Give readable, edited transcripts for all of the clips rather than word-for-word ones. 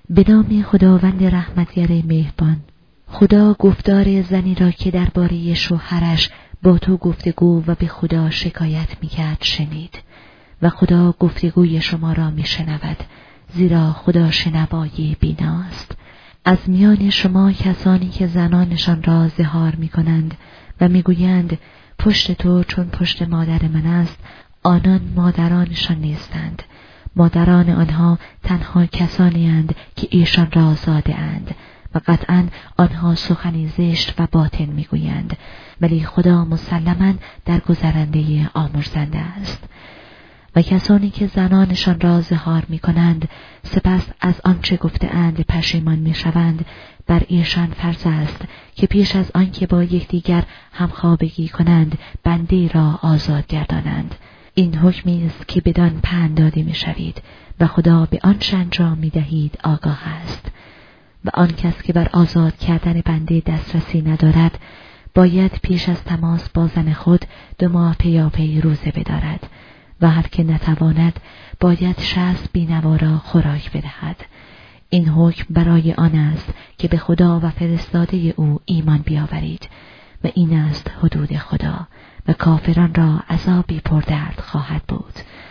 به نام خداوند رحمتگر مهربان. خدا گفتار زنی را که درباره شوهرش با تو گفتگو و به خدا شکایت می‌کرد شنید و خدا گفتگوی شما را می‌شنود، زیرا خدا شنوای بیناست. از میان شما کسانی که زنانشان را زهار می‌کنند و می‌گویند پشت تو چون پشت مادر من است، آنان مادرانشان نیستند. مادران آنها تنها کسانی اند که ایشان را زاده اند و قطعاً آنها سخنی زشت و باطل میگویند، ولی خدا مسلماً درگذرنده آمرزنده است. و کسانی که زنانشان را زهار میکنند سپس از آنچه گفته اند پشیمان میشوند، بر ایشان فرض است که پیش از آنکه با یکدیگر همخوابگی کنند بنده را آزاد گردانند. این حکمی است که بدان پند داده میشوید و خدا به آنچه انجام میدهید آگاه است. و آن کس که بر آزاد کردن بنده دسترسی ندارد باید پیش از تماس با زن خود 2 ماه پیاپی روزه بدارد و هر که نتواند باید 60 بینوا را خوراک بدهد. این حکم برای آن است که به خدا و فرستاده او ایمان بیاورید و این است حدود خدا و کافران را عذابی پردرد خواهد بود.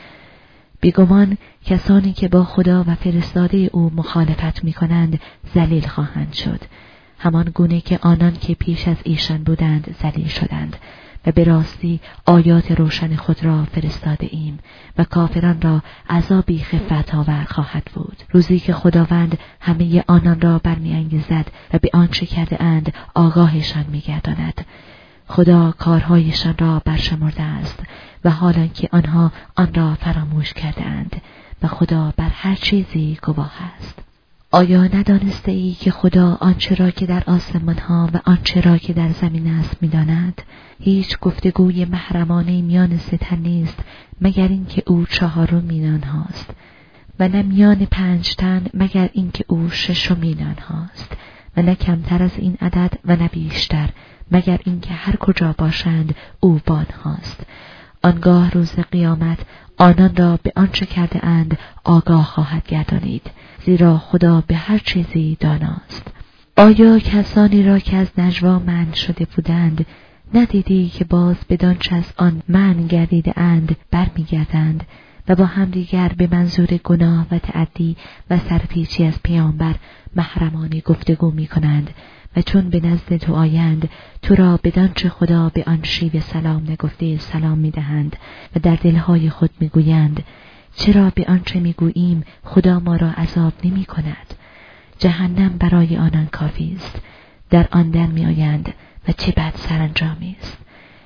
بیگمان کسانی که با خدا و فرستاده او مخالفت می کنند ذلیل خواهند شد، همان گونه که آنان که پیش از ایشان بودند ذلیل شدند و به راستی آیات روشن خود را فرستاده ایم و کافران را عذابی خفت آور خواهد بود، روزی که خداوند همه آنان را برمی‌انگیزد و به آنچه کرده اند آگاهشان می‌گرداند. خدا کارهایشان را برشمرده است و حالان که آنها آن را فراموش کرده اند و خدا بر هر چیزی گواه است. آیا ندانسته ای که خدا آنچه را که در آسمان ها و آنچه را که در زمین است می‌داند؟ هیچ گفتگوی محرمانه میان 3 تن نیست مگر اینکه او 4مین آنهاست و نه میان 5 تن مگر اینکه او 6مین آنهاست و نه کمتر از این عدد و نه بیشتر مگر اینکه هر کجا باشند او با آنهاست. آنگاه روز قیامت آنان را به آنچه کرده اند آگاه خواهد گردانید، زیرا خدا به هر چیزی داناست. آیا کسانی را که از نجوا منع شده بودند ندیدی که باز بدانچه از آن منع گردیده اند برمیگردند و با همدیگر به منظور گناه و تعدی و سرپیچی از پیامبر محرمانه گفتگو می کنند و چون به نزد تو آیند تو را بدانچه خدا به آن شیوه سلام نگفته سلام می دهند و در دلهای خود می گویند چرا به آنچه می گوییم خدا ما را عذاب نمی کند؟ جهنم برای آنان کافی است، در آن در می آیند و چه بد سرانجامی است.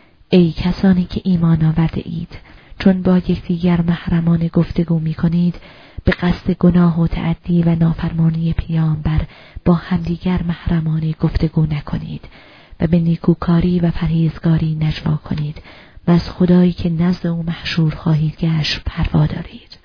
ای کسانی که ایمان آورده اید، چون با یکدیگر محرمانه گفتگو می کنید به قصد گناه و تعدی و نافرمانی پیامبر با همدیگر محرمانه گفتگو نکنید و به نیکوکاری و پرهیزگاری نجوا کنید و از خدایی که نزد او محشور خواهید گشت پروا دارید.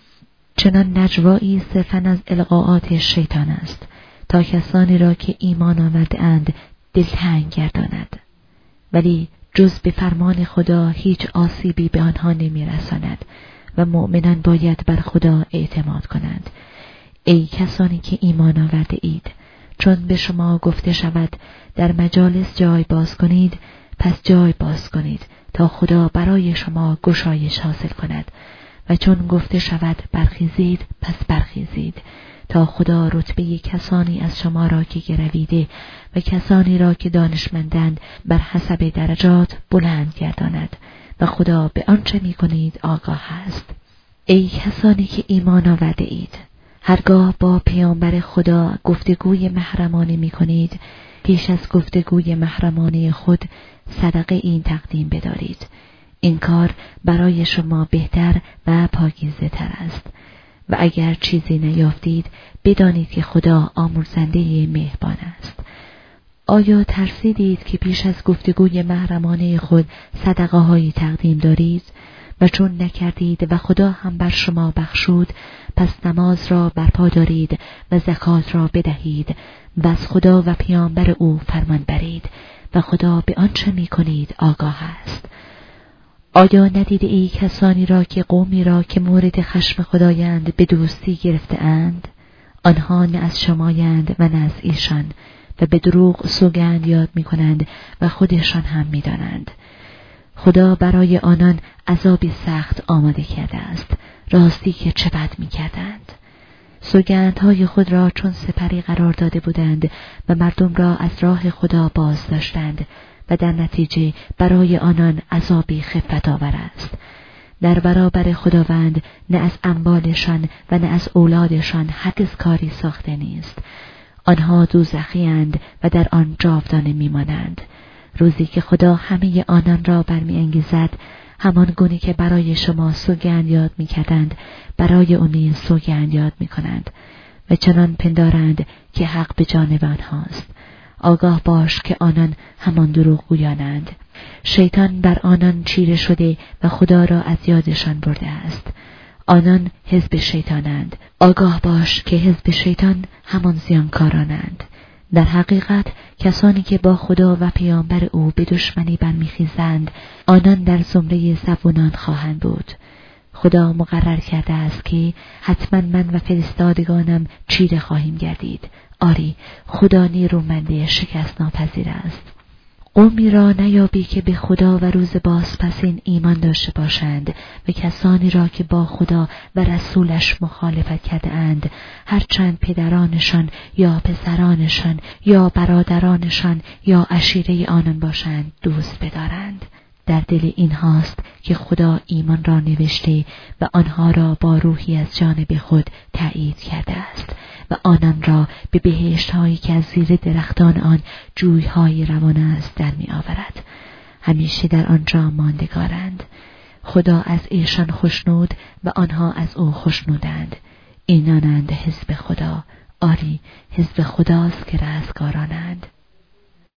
چنان نجوایی صرفاً از القاءات شیطان است تا کسانی را که ایمان آورده اند دلتنگ گرداند، ولی جز به فرمان خدا هیچ آسیبی به آنها نمی رساند و مؤمنان باید بر خدا اعتماد کنند. ای کسانی که ایمان آورده اید، چون به شما گفته شود در مجالس جای باز کنید، پس جای باز کنید تا خدا برای شما گشایش حاصل کند و چون گفته شود برخیزید، پس برخیزید تا خدا رتبه کسانی از شما را که گرویده و کسانی را که دانشمندند بر حسب درجات بلند گرداند و خدا به آنچه می کنید آگاه است. ای کسانی که ایمان آورده اید، هرگاه با پیامبر خدا گفتگوی محرمانه می کنید، پیش از گفتگوی محرمانه خود صدقه این تقدیم بدارید. این کار برای شما بهتر و پاکیزه تر است و اگر چیزی نیافتید بدانید که خدا آمرزنده مهربان است. آیا ترسیدید که پیش از گفتگوی محرمانه خود صدقه هایی تقدیم دارید و چون نکردید و خدا هم بر شما بخشود، پس نماز را برپا دارید و زکات را بدهید و از خدا و پیامبر او فرمان برید و خدا به آنچه می کنید آگاه است. آیا ندیده ای کسانی را که قومی را که مورد خشم خدایند به دوستی گرفته اند؟ آنها نه از شمایند و نه از ایشان و به دروغ سوگند یاد می‌کنند و خودشان هم می‌دانند. خدا برای آنان عذابی سخت آماده کرده است، راستی که چه بد می‌کردند. سوگندهای خود را چون سپری قرار داده بودند و مردم را از راه خدا باز داشتند و در نتیجه برای آنان عذابی خفت آور است. در برابر خداوند نه از اموالشان و نه از اولادشان هرگز کاری ساخته نیست. آنها دوزخی‌اند و در آن جاودانه میمانند. روزی که خدا همه آنان را برمی‌انگیزد، همان گونه که برای شما سوگند یاد می‌کردند برای او نیز سوگند یاد می‌کنند و چنان پندارند که حق به جانب آنهاست. آگاه باش که آنان همان دروغگویانند. شیطان بر آنان چیره شده و خدا را از یادشان برده است. آنان حزب شیطانند. آگاه باش که حزب شیطان همان زیانکارانند. در حقیقت کسانی که با خدا و پیامبر او به دشمنی برمیخیزند، آنان در زمره زبونان خواهند بود. خدا مقرر کرده است که حتما من و فرستادگانم چیره خواهیم گردید. آری، خدا نیرومند شکست ناپذیر است. قومی را نیابی که به خدا و روز بازپسین ایمان داشته باشند و کسانی را که با خدا و رسولش مخالفت کرده اند، هرچند پدرانشان یا پسرانشان یا برادرانشان یا عشیره آنان باشند دوست بدارند. در دل اینهاست که خدا ایمان را نوشته و آنها را با روحی از جانب خود تأیید کرده است و آنان را به بهشت‌هایی که از زیر درختان آن جوی‌های روان است در می‌آورد. همیشه در آنجا ماندگارند. خدا از ایشان خوشنود و آنها از او خوشنودند. اینانند حزب خدا. آری، حزب خداست که رستگاران